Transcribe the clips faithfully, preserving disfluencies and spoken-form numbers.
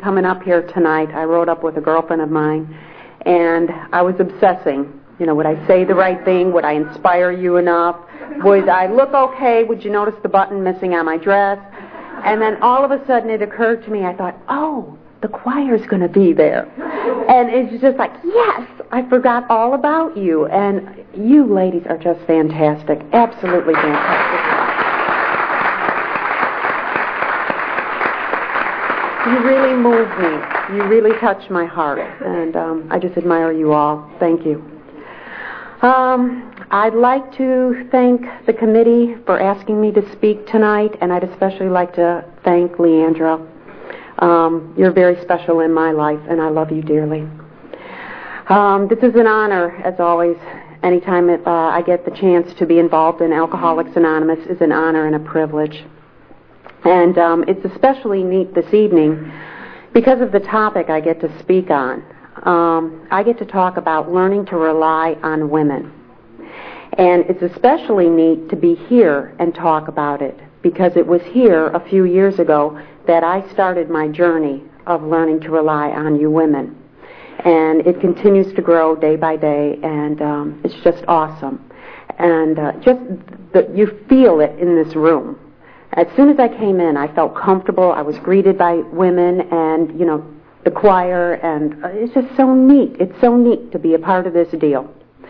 coming up here tonight. I rode up with a girlfriend of mine, and I was obsessing. You know, would I say the right thing? Would I inspire you enough? Would I look okay? Would you notice the button missing on my dress? And then all of a sudden it occurred to me, I thought, oh, the choir's going to be there. And it's just like, yes, I forgot all about you. And you ladies are just fantastic, absolutely fantastic. You really move me. You really touch my heart. And um, I just admire you all. Thank you. Um, I'd like to thank the committee for asking me to speak tonight, and I'd especially like to thank Leandra. Um, you're very special in my life, and I love you dearly. Um, this is an honor, as always. Anytime it, uh, I get the chance to be involved in Alcoholics Anonymous is an honor and a privilege. And um, it's especially neat this evening because of the topic I get to speak on. Um, I get to talk about learning to rely on women. And it's especially neat to be here and talk about it because it was here a few years ago that I started my journey of learning to rely on you women. And it continues to grow day by day, and um, it's just awesome. And uh, just the, you feel it in this room. As soon as I came in, I felt comfortable. I was greeted by women and, you know, the choir, and uh, it's just so neat. It's so neat to be a part of this deal.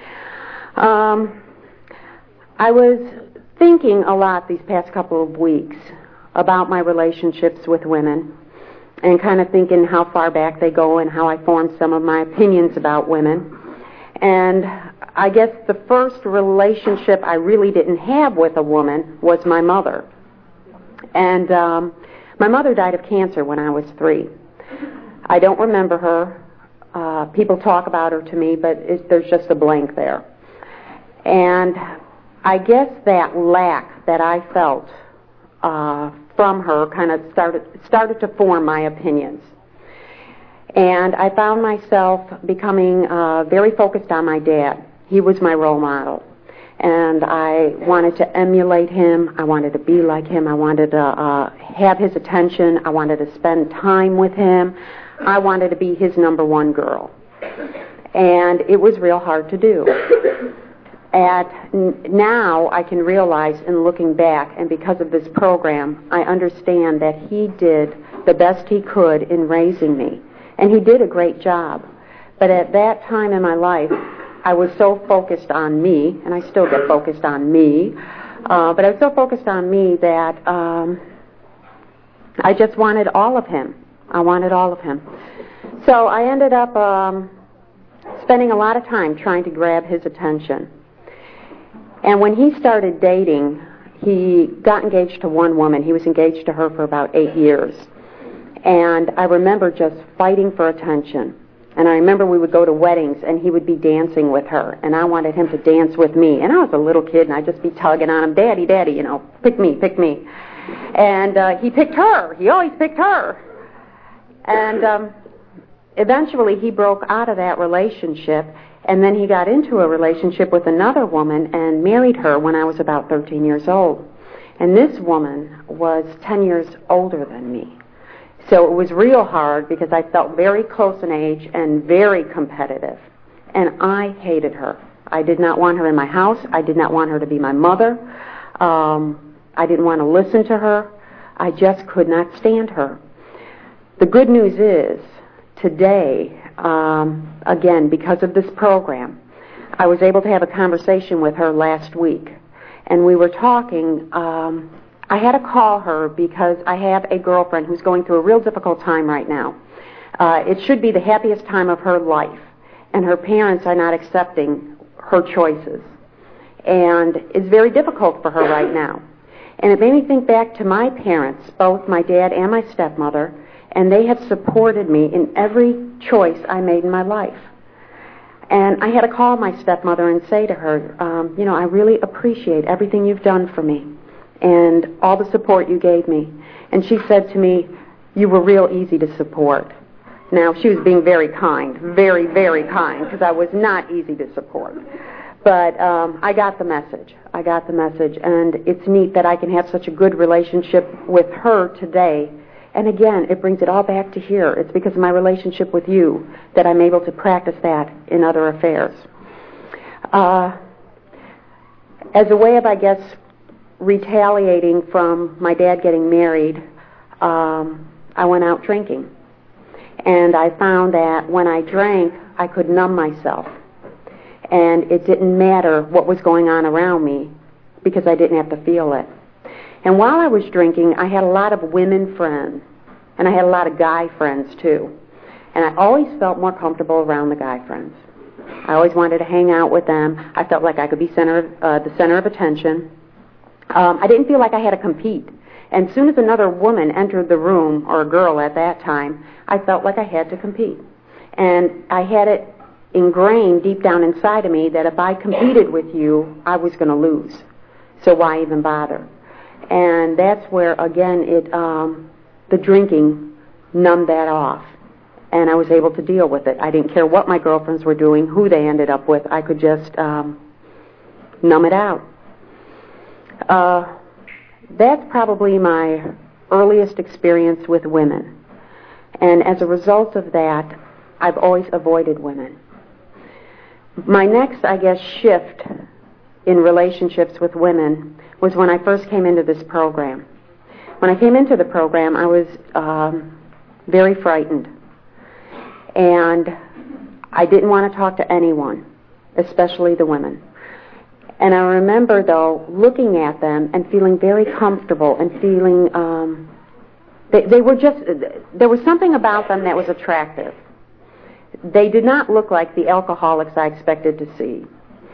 Um, I was thinking a lot these past couple of weeks about my relationships with women and kind of thinking how far back they go and how I formed some of my opinions about women. And I guess the first relationship I really didn't have with a woman was my mother. And um, my mother died of cancer when I was three. I don't remember her. Uh, people talk about her to me, but it, there's just a blank there. And I guess that lack that I felt uh, from her kind of started started to form my opinions. And I found myself becoming uh, very focused on my dad. He was my role model. And I wanted to emulate him. I wanted to be like him. I wanted to uh, have his attention. I wanted to spend time with him. I wanted to be his number one girl. And it was real hard to do. At n- now I can realize in looking back, and because of this program, I understand that he did the best he could in raising me. And he did a great job. But at that time in my life, I was so focused on me, and I still get focused on me, uh, but I was so focused on me that um, I just wanted all of him. I wanted all of him. So I ended up um, spending a lot of time trying to grab his attention. And when he started dating, he got engaged to one woman. He was engaged to her for about eight years. And I remember just fighting for attention. And I remember we would go to weddings, and he would be dancing with her, and I wanted him to dance with me. And I was a little kid, and I'd just be tugging on him, Daddy, Daddy, you know, pick me, pick me. And uh, he picked her. He always picked her. And um, eventually he broke out of that relationship, and then he got into a relationship with another woman and married her when I was about thirteen years old. And this woman was ten years older than me. So it was real hard because I felt very close in age and very competitive. And I hated her. I did not want her in my house. I did not want her to be my mother. Um, I didn't want to listen to her. I just could not stand her. The good news is, today, um, again, because of this program, I was able to have a conversation with her last week. And we were talking... Um, I had to call her because I have a girlfriend who's going through a real difficult time right now. Uh, it should be the happiest time of her life, and her parents are not accepting her choices. And it's very difficult for her right now. And it made me think back to my parents, both my dad and my stepmother, and they have supported me in every choice I made in my life. And I had to call my stepmother and say to her, um, you know, I really appreciate everything you've done for me and all the support you gave me. And she said to me, you were real easy to support. Now, she was being very kind, very, very kind, because I was not easy to support. But um, I got the message. I got the message. And it's neat that I can have such a good relationship with her today And again, it brings it all back to here. It's because of my relationship with you that I'm able to practice that in other affairs. Uh, as a way of, I guess, retaliating from my dad getting married, um, I went out drinking. And I found that when I drank, I could numb myself. And it didn't matter what was going on around me because I didn't have to feel it. And while I was drinking, I had a lot of women friends, and I had a lot of guy friends too. And I always felt more comfortable around the guy friends. I always wanted to hang out with them. I felt like I could be center, uh, the center of attention. Um, I didn't feel like I had to compete. And as soon as another woman entered the room, or a girl at that time, I felt like I had to compete. And I had it ingrained deep down inside of me that if I competed with you, I was going to lose. So why even bother? And that's where, again, it um, the drinking numbed that off. And I was able to deal with it. I didn't care what my girlfriends were doing, who they ended up with. I could just um, numb it out. Uh, that's probably my earliest experience with women. And as a result of that, I've always avoided women. My next, I guess, shift in relationships with women was when I first came into this program. When I came into the program, I was um, very frightened. And I didn't want to talk to anyone, especially the women. And I remember, though, looking at them and feeling very comfortable and feeling um, they, they were just, there was something about them that was attractive. They did not look like the alcoholics I expected to see.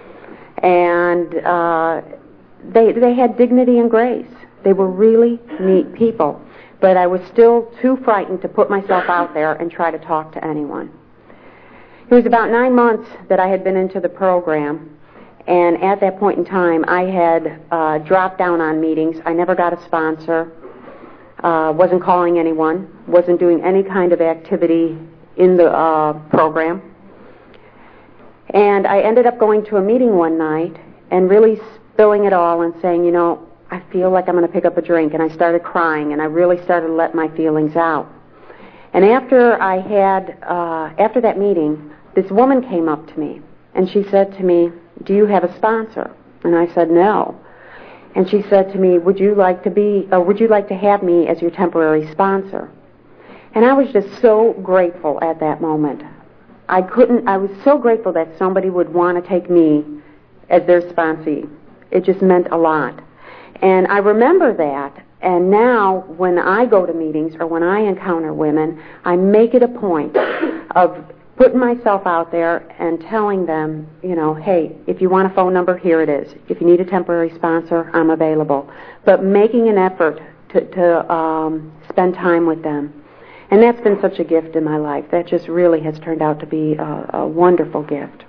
And uh, they they had dignity and grace. They were really neat people. But I was still too frightened to put myself out there and try to talk to anyone. It was about nine months that I had been into the program, and at that point in time, I had uh, dropped down on meetings. I never got a sponsor, uh, wasn't calling anyone, wasn't doing any kind of activity in the uh, program. And I ended up going to a meeting one night and really spilling it all and saying, you know, I feel like I'm going to pick up a drink. And I started crying, and I really started to let my feelings out. And after I had, uh, after that meeting, this woman came up to me, and she said to me, do you have a sponsor? And I said, no. And she said to me, would you like to be, or would you like to have me as your temporary sponsor? And I was just so grateful at that moment. I couldn't, I was so grateful that somebody would want to take me as their sponsee. It just meant a lot. And I remember that, and now when I go to meetings or when I encounter women, I make it a point of putting myself out there and telling them, you know, hey, if you want a phone number, here it is. If you need a temporary sponsor, I'm available. But making an effort to, to um, spend time with them. And that's been such a gift in my life. That just really has turned out to be a, a wonderful gift.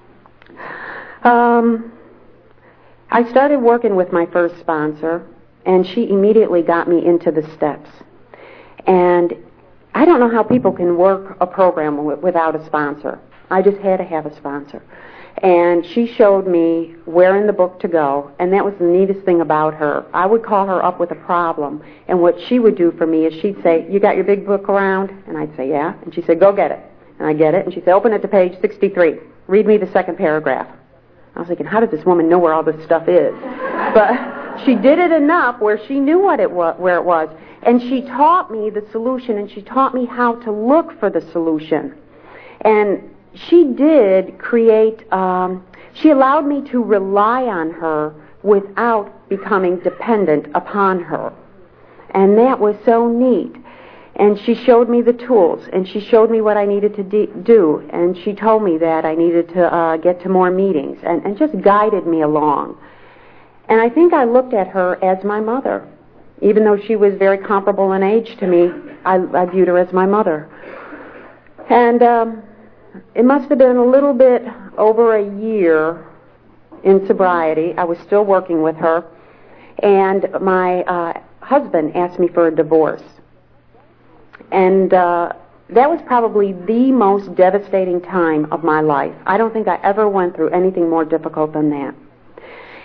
Um, I started working with my first sponsor, and she immediately got me into the steps. And I don't know how people can work a program w- without a sponsor. I just had to have a sponsor. And she showed me where in the book to go, and that was the neatest thing about her. I would call her up with a problem, and what she would do for me is she'd say, you got your big book around? And I'd say, yeah. And she'd say, go get it. And I'd get it, and she'd say, open it to page sixty-three. Read me the second paragraph. I was thinking, how does this woman know where all this stuff is? But she did it enough where she knew what it was, where it was. And she taught me the solution, and she taught me how to look for the solution. And she did create, um, she allowed me to rely on her without becoming dependent upon her. And that was so neat. And she showed me the tools, and she showed me what I needed to de- do, and she told me that I needed to uh, get to more meetings, and, and just guided me along. And I think I looked at her as my mother. Even though she was very comparable in age to me, I, I viewed her as my mother. And um, it must have been a little bit over a year in sobriety. I was still working with her, and my uh, husband asked me for a divorce. And uh, that was probably the most devastating time of my life. I don't think I ever went through anything more difficult than that.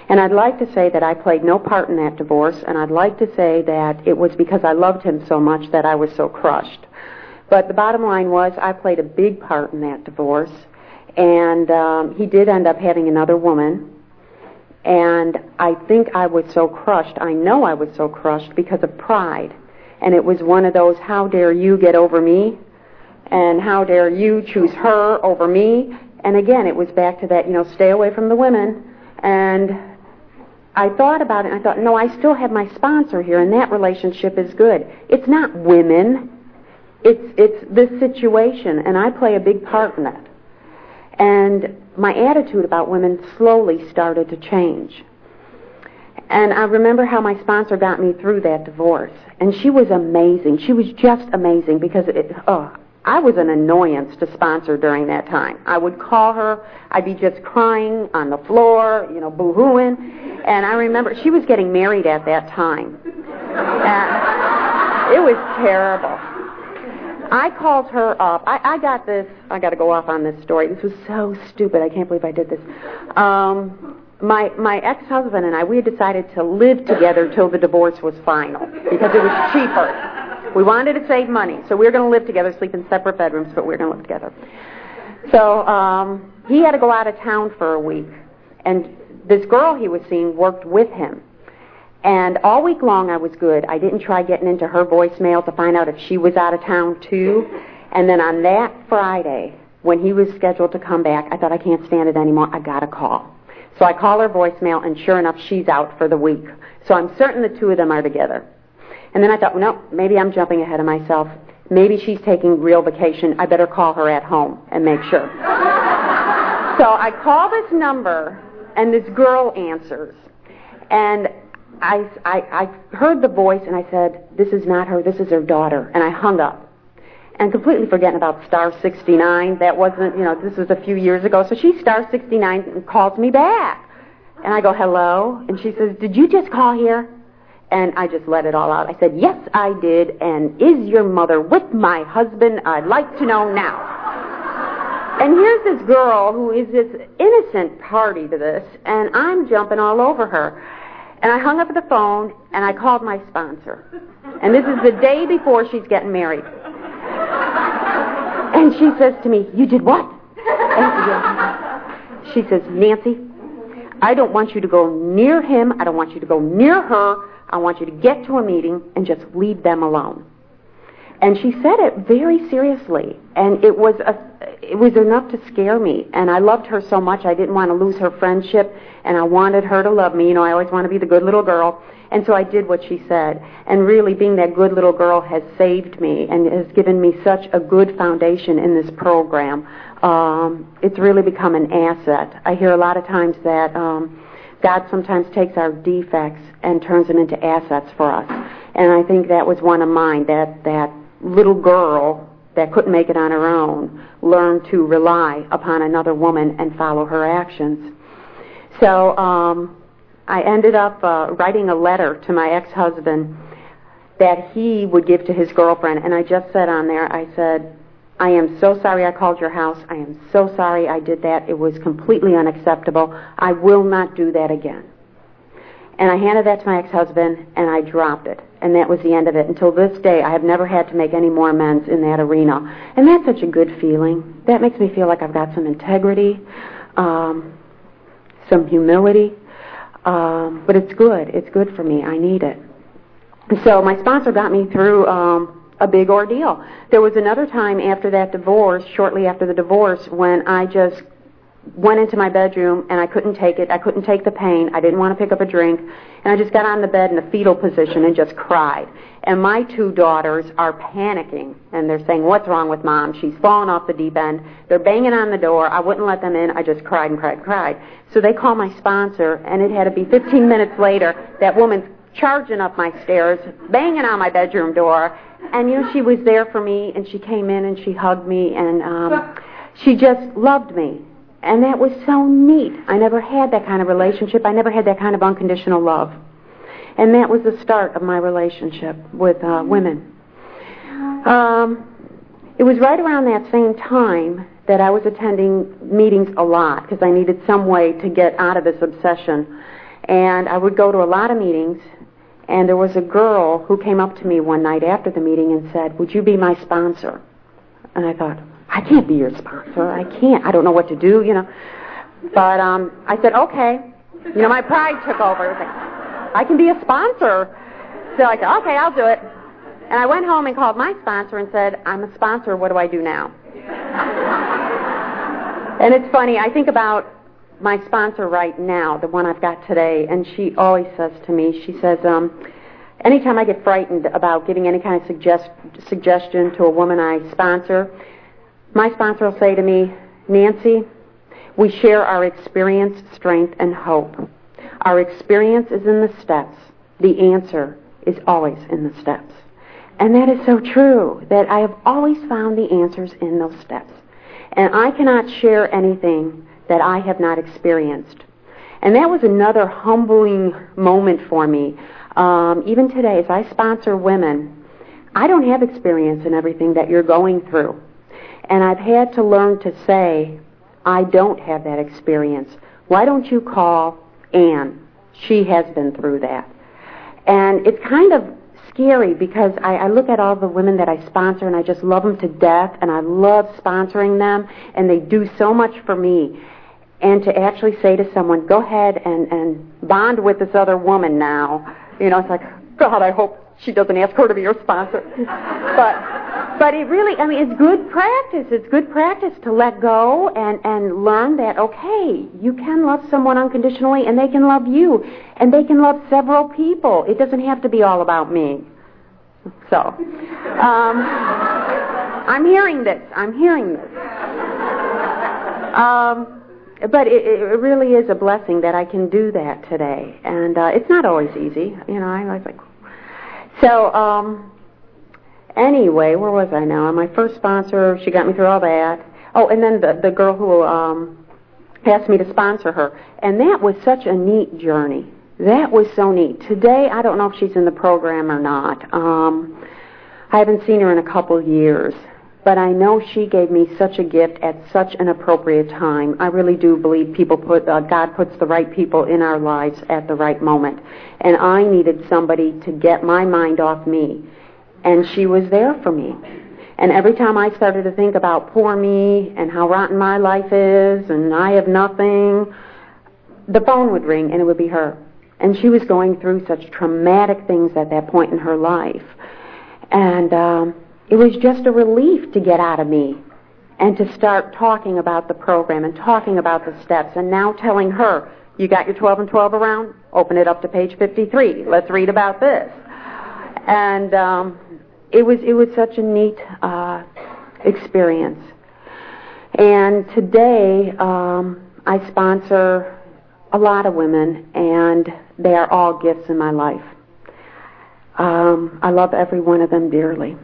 And I'd like to say that I played no part in that divorce, and I'd like to say that it was because I loved him so much that I was so crushed. But the bottom line was I played a big part in that divorce, and um, he did end up having another woman. And I think I was so crushed, I know I was so crushed because of pride. And it was one of those, how dare you get over me? And how dare you choose her over me? And again, it was back to that, you know, stay away from the women. And I thought about it, and I thought, no, I still have my sponsor here, and that relationship is good. It's not women. It's, it's this situation, and I play a big part in it. And my attitude about women slowly started to change. And I remember how my sponsor got me through that divorce. And she was amazing. She was just amazing because, it, oh, I was an annoyance to sponsor during that time. I would call her. I'd be just crying on the floor, you know, boo-hooing. And I remember she was getting married at that time. And it was terrible. I called her up. I, I got this. I got to go off on this story. This was so stupid. I can't believe I did this. Um, my my ex-husband and I, we had decided to live together till the divorce was final because it was cheaper. We wanted to save money, so we were going to live together, sleep in separate bedrooms, but we were going to live together. So um, he had to go out of town for a week, and this girl he was seeing worked with him. And all week long I was good. I didn't try getting into her voicemail to find out if she was out of town too. And then on that Friday, when he was scheduled to come back, I thought, I can't stand it anymore. I got to call. So I call her voicemail, and sure enough, she's out for the week. So I'm certain the two of them are together. And then I thought, well, no, maybe I'm jumping ahead of myself. Maybe she's taking real vacation. I better call her at home and make sure. So I call this number, and this girl answers. And I, I, I heard the voice, and I said, this is not her, this is her daughter. And I hung up. And completely forgetting about star sixty-nine. That wasn't, you know, this was a few years ago. So she star sixty-nine and calls me back. And I go, hello? And she says, did you just call here? And I just let it all out. I said, yes, I did. And is your mother with my husband? I'd like to know now. And here's this girl who is this innocent party to this, and I'm jumping all over her. And I hung up the phone, and I called my sponsor. And this is the day before she's getting married. And she says to me, you did what? And she says, Nancy, I don't want you to go near him. I don't want you to go near her. I want you to get to a meeting and just leave them alone. And she said it very seriously, and it was a, it was enough to scare me. And I loved her so much, I didn't want to lose her friendship, and I wanted her to love me. You know, I always want to be the good little girl. And so I did what she said. And really, being that good little girl has saved me and has given me such a good foundation in this program. Um, it's really become an asset. I hear a lot of times that um, God sometimes takes our defects and turns them into assets for us. And I think that was one of mine, that, that little girl that couldn't make it on her own learned to rely upon another woman and follow her actions. So um, I ended up uh, writing a letter to my ex-husband that he would give to his girlfriend, and I just said on there, I said, I am so sorry I called your house. I am so sorry I did that. It was completely unacceptable. I will not do that again. And I handed that to my ex-husband, and I dropped it. And that was the end of it. Until this day, I have never had to make any more amends in that arena. And that's such a good feeling. That makes me feel like I've got some integrity, um, some humility. Um, but it's good. It's good for me. I need it. And so my sponsor got me through um, a big ordeal. There was another time after that divorce, shortly after the divorce, when I just went into my bedroom and I couldn't take it. I couldn't take the pain. I didn't want to pick up a drink. And I just got on the bed in a fetal position and just cried. And my two daughters are panicking. And they're saying, what's wrong with Mom? She's fallen off the deep end. They're banging on the door. I wouldn't let them in. I just cried and cried and cried. So they called my sponsor, and it had to be fifteen minutes later. That woman's charging up my stairs, banging on my bedroom door. And, you know, she was there for me, and she came in and she hugged me, and um, she just loved me. And that was so neat. I never had that kind of relationship. I never had that kind of unconditional love. And that was the start of my relationship with uh, women. Um, it was right around that same time that I was attending meetings a lot because I needed some way to get out of this obsession. And I would go to a lot of meetings, and there was a girl who came up to me one night after the meeting and said, "Would you be my sponsor?" And I thought, I can't be your sponsor. I can't. I don't know what to do, you know. But um, I said, okay. You know, my pride took over. I was like, I can be a sponsor. So I said, okay, I'll do it. And I went home and called my sponsor and said, I'm a sponsor. What do I do now? And it's funny. I think about my sponsor right now, the one I've got today, and she always says to me, she says, um, anytime I get frightened about giving any kind of suggest, suggestion to a woman I sponsor, my sponsor will say to me, Nancy, we share our experience, strength, and hope. Our experience is in the steps. The answer is always in the steps. And that is so true, that I have always found the answers in those steps. And I cannot share anything that I have not experienced. And that was another humbling moment for me. Um, even today, as I sponsor women, I don't have experience in everything that you're going through. And I've had to learn to say, I don't have that experience. Why don't you call Ann? She has been through that. And it's kind of scary because I, I look at all the women that I sponsor and I just love them to death, and I love sponsoring them, and they do so much for me. And to actually say to someone, go ahead and, and bond with this other woman now, you know, it's like, God, I hope she doesn't ask her to be your sponsor. But but it really, I mean, it's good practice. It's good practice to let go and, and learn that, okay, you can love someone unconditionally, and they can love you, and they can love several people. It doesn't have to be all about me. So, um, I'm hearing this. I'm hearing this. Um, but it, it really is a blessing that I can do that today. And uh, it's not always easy. You know, I was like... So, um, anyway, where was I now? My first sponsor, she got me through all that. Oh, and then the, the girl who um, asked me to sponsor her. And that was such a neat journey. That was so neat. Today, I don't know if she's in the program or not. Um, I haven't seen her in a couple years. But I know she gave me such a gift at such an appropriate time. I really do believe people put uh, God puts the right people in our lives at the right moment. And I needed somebody to get my mind off me. And she was there for me. And every time I started to think about poor me and how rotten my life is and I have nothing, the phone would ring and it would be her. And she was going through such traumatic things at that point in her life. And um, it was just a relief to get out of me and to start talking about the program and talking about the steps, and now telling her, you got your twelve and twelve around? Open it up to page fifty-three. Let's read about this. And um, it was it was such a neat uh, experience. And today um, I sponsor a lot of women, and they are all gifts in my life. Um, I love every one of them dearly.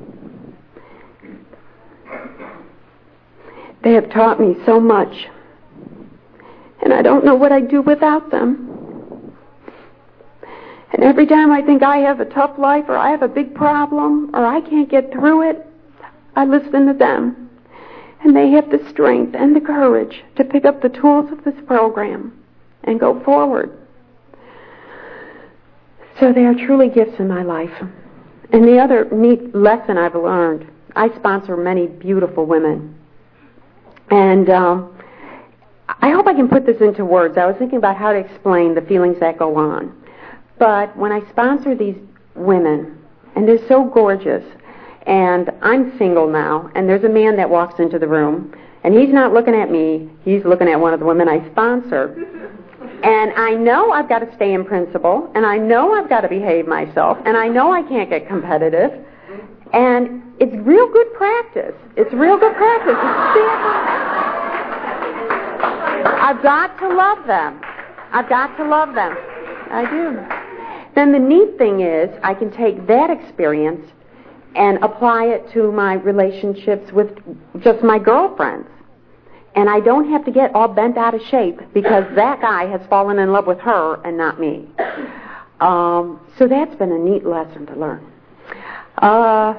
They have taught me so much, and I don't know what I'd do without them. And every time I think I have a tough life, or I have a big problem, or I can't get through it, I listen to them. And they have the strength and the courage to pick up the tools of this program and go forward. So they are truly gifts in my life. And the other neat lesson I've learned, I sponsor many beautiful women. And um, I hope I can put this into words. I was thinking about how to explain the feelings that go on. But when I sponsor these women, and they're so gorgeous, and I'm single now, and there's a man that walks into the room, and he's not looking at me, he's looking at one of the women I sponsor. And I know I've got to stay in principle, and I know I've got to behave myself, and I know I can't get competitive. And it's real good practice. It's real good practice. I've got to love them. I've got to love them. I do. Then the neat thing is I can take that experience and apply it to my relationships with just my girlfriends. And I don't have to get all bent out of shape because that guy has fallen in love with her and not me. Um, so that's been a neat lesson to learn. Uh,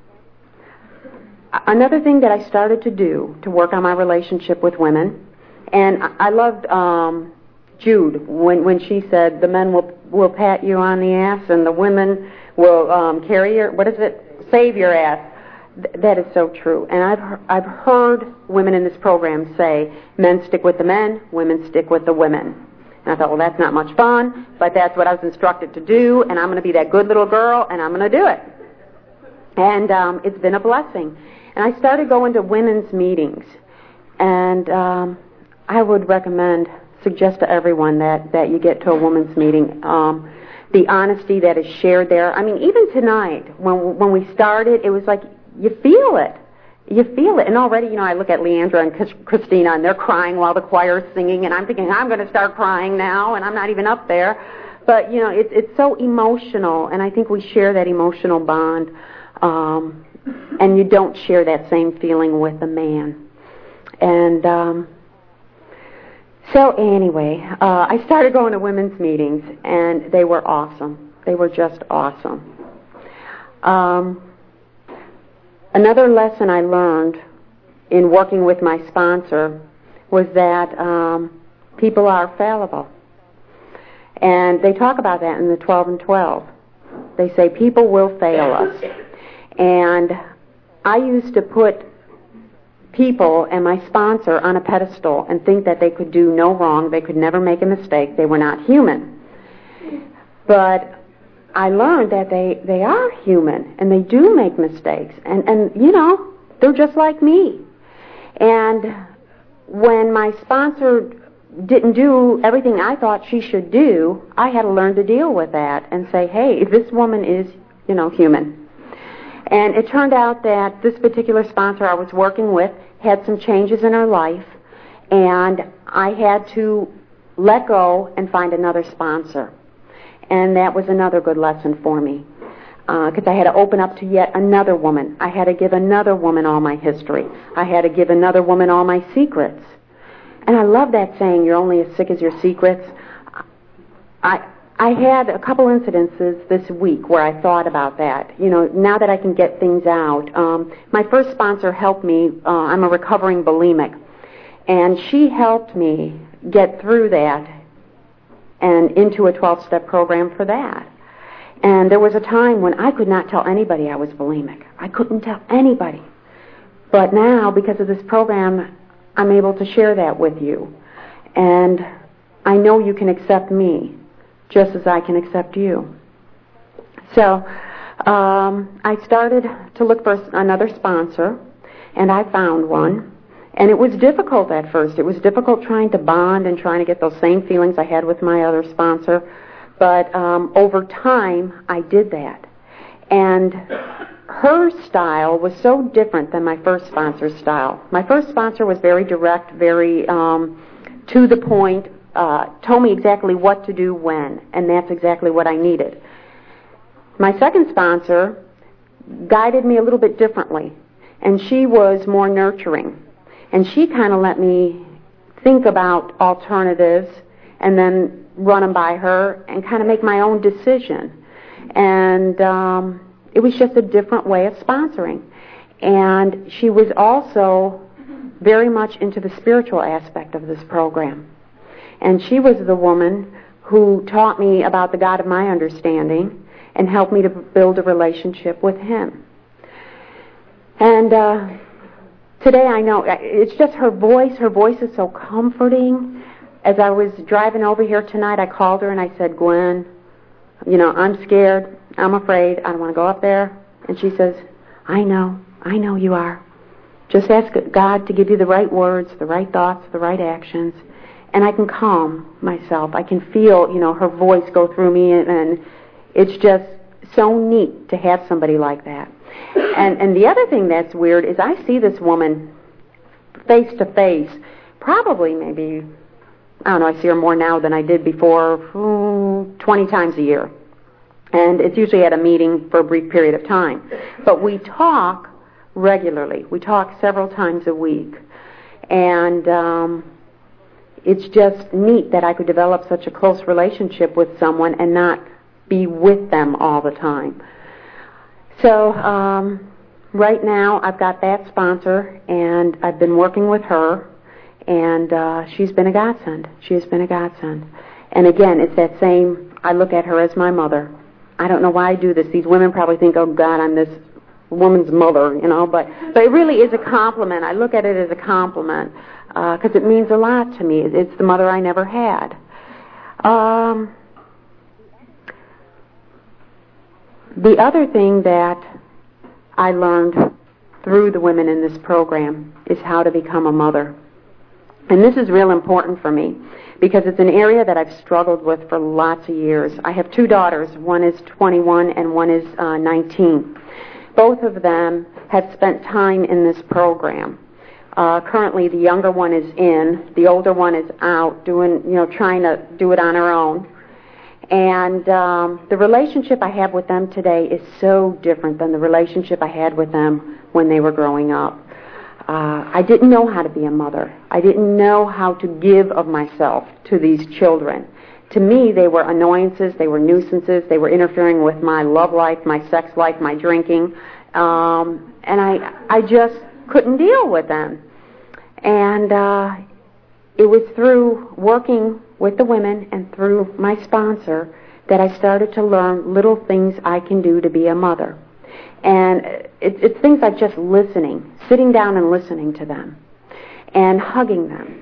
another thing that I started to do to work on my relationship with women, and I, I loved um, Jude when when she said the men will will pat you on the ass and the women will um, carry your, what is it, save your ass. Th- that is so true. And I've I've heard women in this program say men stick with the men, women stick with the women. And I thought, well, that's not much fun, but that's what I was instructed to do, and I'm going to be that good little girl, and I'm going to do it. And um, it's been a blessing. And I started going to women's meetings, and um, I would recommend, suggest to everyone that, that you get to a women's meeting. Um, the honesty that is shared there. I mean, even tonight, when when we started, it was like you feel it. You feel it. And already, you know, I look at Leandra and Christina, and they're crying while the choir is singing, and I'm thinking, I'm going to start crying now, and I'm not even up there. But, you know, it, it's so emotional, and I think we share that emotional bond, um, and you don't share that same feeling with a man. And um, so anyway, uh, I started going to women's meetings, and they were awesome. They were just awesome. Um... Another lesson I learned in working with my sponsor was that um, people are fallible. And they talk about that in the twelve and twelve. They say people will fail us. And I used to put people and my sponsor on a pedestal and think that they could do no wrong, they could never make a mistake, they were not human. But I learned that they, they are human, and they do make mistakes, and, and, you know, they're just like me. And when my sponsor didn't do everything I thought she should do, I had to learn to deal with that and say, hey, this woman is, you know, human. And it turned out that this particular sponsor I was working with had some changes in her life, and I had to let go and find another sponsor. And that was another good lesson for me, because uh, I had to open up to yet another woman. I had to give another woman all my history. I had to give another woman all my secrets. And I love that saying, you're only as sick as your secrets. I I had a couple incidences this week where I thought about that. You know, now that I can get things out. Um, my first sponsor helped me. Uh, I'm a recovering bulimic. And she helped me get through that and into a twelve-step program for that. And there was a time when I could not tell anybody I was bulimic. I couldn't tell anybody. But now, because of this program, I'm able to share that with you. And I know you can accept me just as I can accept you. So um, I started to look for another sponsor, and I found one. And it was difficult at first. It was difficult trying to bond and trying to get those same feelings I had with my other sponsor. But um, over time, I did that. And her style was so different than my first sponsor's style. My first sponsor was very direct, very um, to the point, uh, told me exactly what to do when, and that's exactly what I needed. My second sponsor guided me a little bit differently, and she was more nurturing. And she kind of let me think about alternatives and then run them by her and kind of make my own decision. And um, it was just a different way of sponsoring. And she was also very much into the spiritual aspect of this program. And she was the woman who taught me about the God of my understanding and helped me to build a relationship with Him. And uh, today I know, it's just her voice. Her voice is so comforting. As I was driving over here tonight, I called her and I said, Gwen, you know, I'm scared. I'm afraid. I don't want to go up there. And she says, I know. I know you are. Just ask God to give you the right words, the right thoughts, the right actions. And I can calm myself. I can feel, you know, her voice go through me. And, and it's just so neat to have somebody like that. And and the other thing that's weird is I see this woman face to face, probably maybe, I don't know, I see her more now than I did before, twenty times a year. And it's usually at a meeting for a brief period of time. But we talk regularly. We talk several times a week. And um, it's just neat that I could develop such a close relationship with someone and not be with them all the time. So um, right now I've got that sponsor, and I've been working with her, And uh, she's been a godsend. She has been a godsend. And again, it's that same, I look at her as my mother. I don't know why I do this. These women probably think, oh, God, I'm this woman's mother, you know, but, but it really is a compliment. I look at it as a compliment because uh, it means a lot to me. It's the mother I never had. Um, the other thing that I learned through the women in this program is how to become a mother. And this is real important for me because it's an area that I've struggled with for lots of years. I have two daughters. One is twenty-one and one is uh, nineteen. Both of them have spent time in this program. Uh, currently, the younger one is in. The older one is out doing, you know, trying to do it on her own. And um, the relationship I have with them today is so different than the relationship I had with them when they were growing up. Uh, I didn't know how to be a mother. I didn't know how to give of myself to these children. To me, they were annoyances, they were nuisances, they were interfering with my love life, my sex life, my drinking, um, and I, I just couldn't deal with them. And uh, it was through working with the women and through my sponsor that I started to learn little things I can do to be a mother. And it, it's things like just listening, sitting down and listening to them, and hugging them.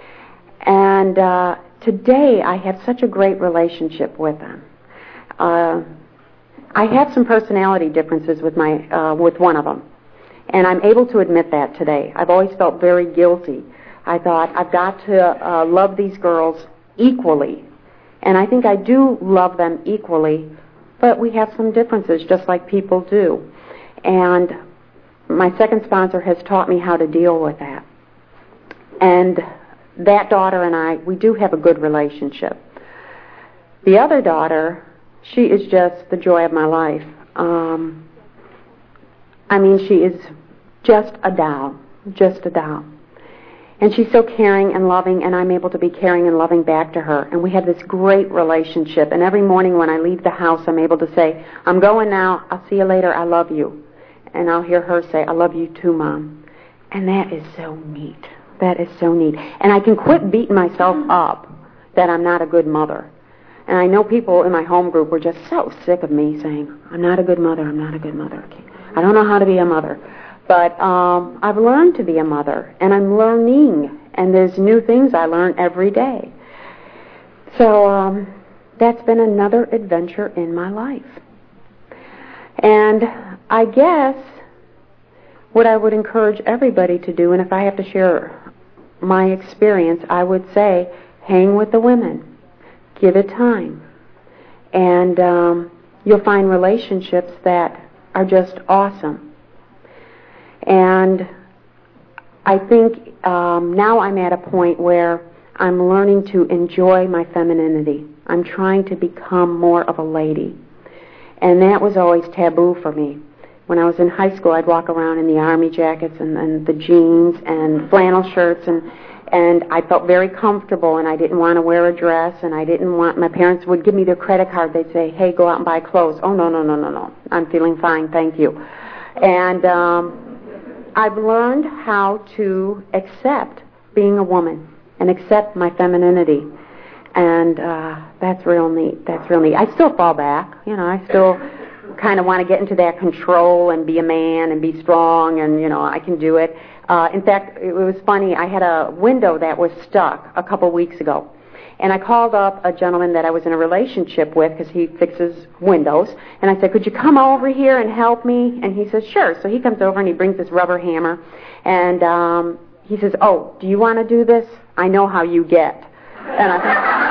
And uh, today I have such a great relationship with them. Uh, I have some personality differences with my uh, with one of them, and I'm able to admit that today. I've always felt very guilty. I thought I've got to uh, love these girls equally, and I think I do love them equally, but we have some differences just like people do. And my second sponsor has taught me how to deal with that. And that daughter and I, we do have a good relationship. The other daughter, she is just the joy of my life. Um, I mean, she is just a doll, just a doll. And she's so caring and loving, and I'm able to be caring and loving back to her. And we have this great relationship. And every morning when I leave the house, I'm able to say, I'm going now. I'll see you later. I love you. And I'll hear her say, I love you too, Mom. And that is so neat. That is so neat. And I can quit beating myself up that I'm not a good mother. And I know people in my home group were just so sick of me saying, I'm not a good mother, I'm not a good mother. I don't know how to be a mother. But um, I've learned to be a mother, and I'm learning, and there's new things I learn every day. So um, that's been another adventure in my life. And I guess what I would encourage everybody to do, and if I have to share my experience, I would say hang with the women. Give it time. And um, you'll find relationships that are just awesome. And I think um, now I'm at a point where I'm learning to enjoy my femininity. I'm trying to become more of a lady. And that was always taboo for me. When I was in high school, I'd walk around in the army jackets and, and the jeans and flannel shirts, and and I felt very comfortable, and I didn't want to wear a dress, and I didn't want, my parents would give me their credit card. They'd say, hey, go out and buy clothes. Oh, no, no, no, no, no. I'm feeling fine, thank you. And um, I've learned how to accept being a woman and accept my femininity. And uh, that's real neat. That's real neat. I still fall back. You know, I still kind of want to get into that control and be a man and be strong, and, you know, I can do it. Uh, in fact, it was funny. I had a window that was stuck a couple weeks ago. And I called up a gentleman that I was in a relationship with because he fixes windows. And I said, could you come over here and help me? And he says, sure. So he comes over and he brings this rubber hammer. And um, he says, oh, do you want to do this? I know how you get. And I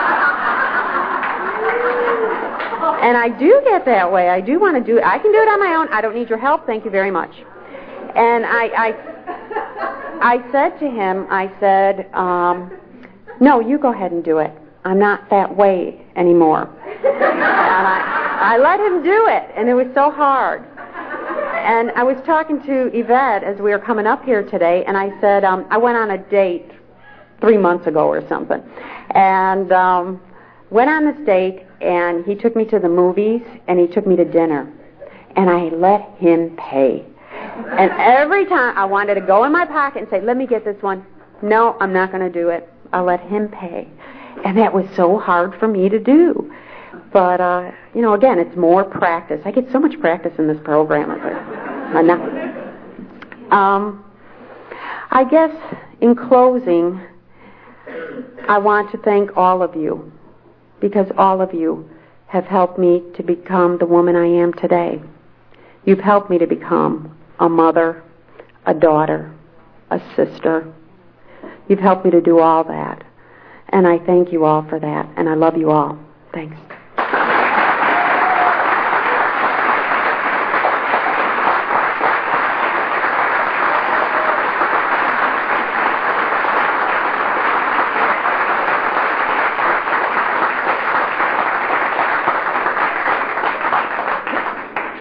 And I do get that way. I do want to do it. I can do it on my own. I don't need your help. Thank you very much. And I I, I said to him, I said, um, no, you go ahead and do it. I'm not that way anymore. And I, I let him do it, and it was so hard. And I was talking to Yvette as we were coming up here today, and I said, um, I went on a date three months ago or something. And um, went on this date, and he took me to the movies, and he took me to dinner. And I let him pay. And every time I wanted to go in my pocket and say, let me get this one. no, I'm not going to do it. I'll let him pay. And that was so hard for me to do. But, uh, you know, again, it's more practice. I get so much practice in this program. I'm not, um, I guess, in closing, I want to thank all of you, because all of you have helped me to become the woman I am today. You've helped me to become a mother, a daughter, a sister. You've helped me to do all that. And I thank you all for that, and I love you all. Thanks.